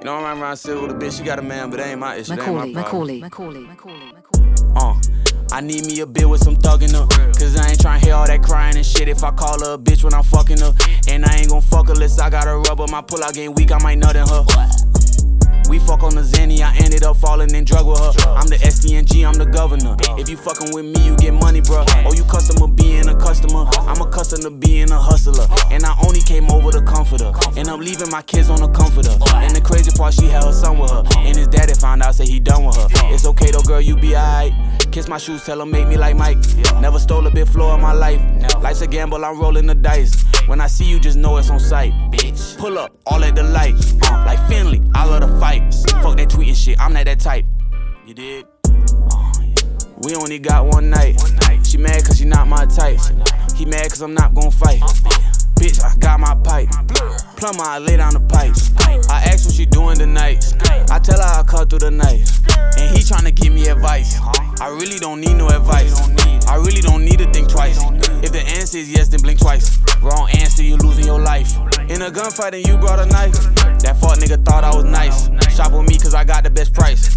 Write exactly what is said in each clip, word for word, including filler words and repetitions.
You know, I'm riding around city with a bitch, she got a man, but that ain't my issue, Macaulay, that ain't my problem. Macaulay, Macaulay, Macaulay. Uh, I need me a bitch with some thuggin' her, cause I ain't tryna hear all that crying and shit if I call her a bitch when I'm fucking her. And I ain't gon' fuck her unless I got a rubber, my pull-out game weak, I might nut in her. We fuck on the Zanny, I ended up falling in drug with her. I'm the S D N G, I'm the governor. If you fucking with me, you get money, bruh. Oh, you customer being a customer. I'm accustomed to being a hustler. And I only came over to comfort her. And I'm leaving my kids on the comforter. And the crazy part, she had her son with her. And his daddy found out, say he done with her. It's okay though, girl, you be alright. Kiss my shoes, tell her make me like Mike. Never stole a bit floor in my life. Life's a gamble, I'm rolling the dice. When I see you, just know it's on sight. Bitch, pull up, all at the light. Uh, like Finley, I love the fight. Fuck that tweeting shit, I'm not that type. You dig? Uh, yeah. We only got one night. one night. She mad cause she not my type. He mad cause I'm not gon' fight. Uh, Bitch, I got my pipe. Plumber, I lay down the pipes. I ask what she doing tonight. I tell her I cut through the night. And he tryna give me advice. I really don't need no advice. I really don't need to think twice. If the answer is yes, then blink twice. Wrong answer, you losing your life. In a gunfight and you brought a knife. That fuck nigga thought I was nice. Shop with me cause I got the best price.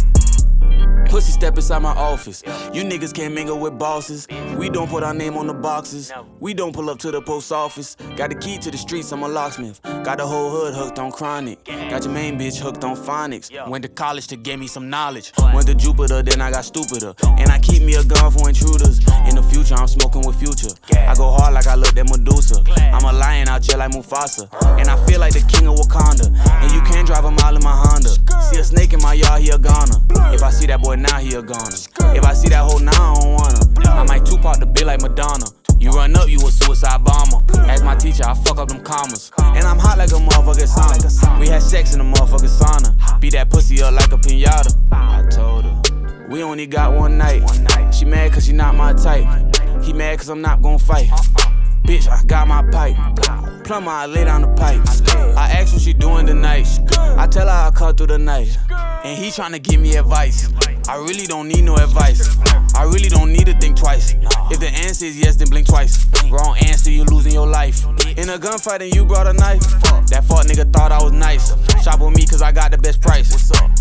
Pussy step inside my office. You niggas can't mingle with bosses. We don't put our name on the boxes. We don't pull up to the post office. Got the key to the streets, I'm a locksmith. Got the whole hood hooked on chronic. Got your main bitch hooked on phonics. Went to college to get me some knowledge. Went to Jupiter, then I got stupider. And I keep me a gun for intruders. In the future, I'm smoking with Future. I go hard like I looked at Medusa. I'm a lion out here like Mufasa. And I feel like the king of Wakanda. And you can't drive a mile in my Honda. See a snake in my yard, he a goner. If I see that boy now, he a goner. If I see that hoe now, I don't wanna. I might Tupac the bill like Madonna. You run up, you a suicide bomber. Ask my teacher, I fuck up them commas. And I'm hot like a motherfucking sauna. We had sex in a motherfucking sauna. Beat that pussy up like a pinata. I told her, we only got one night. She mad cause she not my type. He mad cause I'm not gon' fight. Bitch, I got my pipe. Plumber, I lay down the pipes. I ask what she doing tonight. I tell her I cut through the night. And he tryna give me advice. I really don't need no advice. I really don't need to think twice. If the answer is yes, then blink twice. Wrong answer, you losing your life. In a gunfight and you brought a knife. That fuck nigga thought I was nice. Shop with me cause I got the best price.